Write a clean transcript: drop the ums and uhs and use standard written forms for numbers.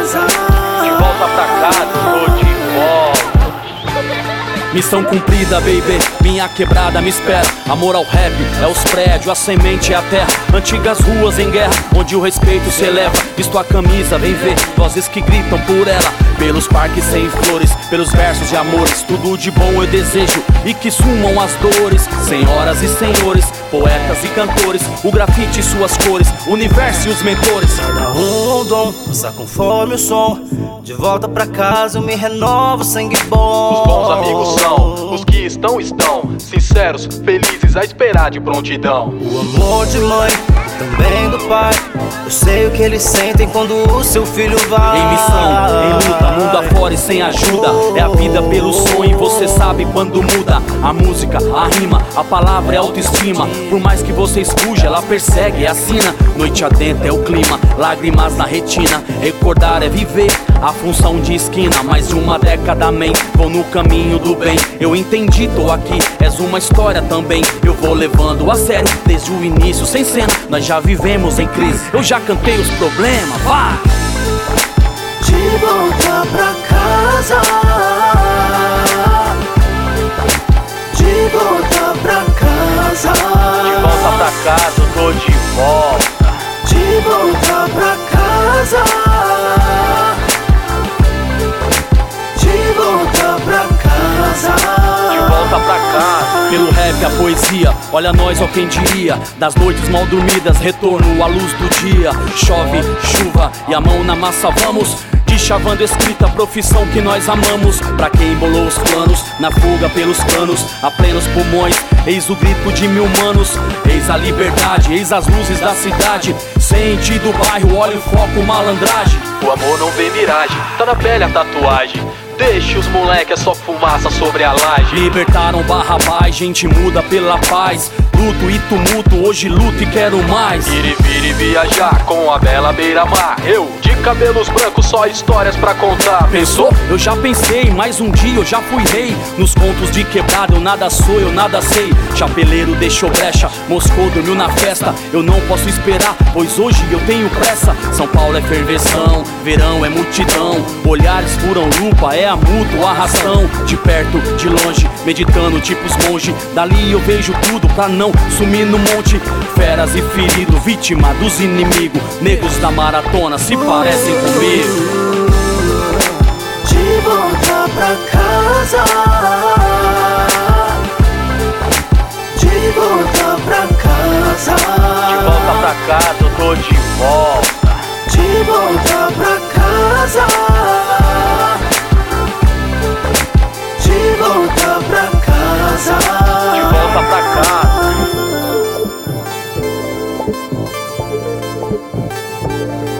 casa. De volta pra casa, tô de volta. Missão cumprida, baby, minha quebrada me espera. Amor ao rap, é os prédios, a semente é a terra. Antigas ruas em guerra, onde o respeito se eleva. Visto a camisa, vem ver, vozes que gritam por ela. Pelos parques sem flores, pelos versos de amores. Tudo de bom eu desejo e que sumam as dores. Senhoras e senhores, poetas e cantores, o grafite e suas cores, o universo e os mentores. Cada um dom, passa conforme o som. De volta pra casa eu me renovo, sangue bom. Os bons amigos são os que estão sinceros, felizes a esperar de prontidão. O amor de mãe, também do pai. Eu sei o que eles sentem quando o seu filho vai. Em missão, em luta, mundo afora e sem ajuda. É a vida pelo sonho e você sabe quando muda. A música, a rima, a palavra é autoestima. Por mais que vocês fujam, ela persegue e assina. Noite adentro é o clima, lágrimas na retina. Recordar é viver, a função de esquina. Mais de uma década, man, vou no caminho do bem. Eu entendi, tô aqui, és uma história também. Eu vou levando a sério, desde o início, sem cena. Nós já vivemos em crise, eu já cantei os problemas, vai! De volta pra casa. De volta pra casa. De volta pra casa, eu tô de volta. De volta pra casa. De volta pra casa. De volta pra casa. Pelo rap, a poesia, olha nós, ó quem diria. Das noites mal dormidas, retorno à luz do dia. Chove, chuva e a mão na massa, vamos chavando escrita, profissão que nós amamos. Pra quem embolou os planos, na fuga pelos canos, a plenos pulmões, eis o grito de mil manos. Eis a liberdade, eis as luzes da cidade. Sente do bairro, olha o foco, malandragem. O amor não vê miragem, tá na pele a tatuagem. Deixe os moleque, é só fumaça sobre a laje. Libertaram Barrabás, gente muda pela paz. Luto e tumulto, hoje luto e quero mais. Ir e vir e viajar com a bela beira-mar. Eu, de cabelos brancos, só histórias pra contar. Pensou? Eu já pensei, mais um dia eu já fui rei. Nos contos de quebrada eu nada sou, eu nada sei. Chapeleiro deixou brecha, Moscou dormiu na festa. Eu não posso esperar, pois hoje eu tenho pressa. São Paulo é ferveção, verão é multidão. Olhares furam lupa, é a mútua arrastão. De perto, de longe, meditando tipo os monge. Dali eu vejo tudo pra não sumir no monte. Feras e ferido, vítima dos inimigos. Negros da maratona se parecem comigo. De volta pra casa. De volta pra casa. De volta pra casa, eu tô de volta. De volta pra casa. De volta pra casa. De volta pra casa.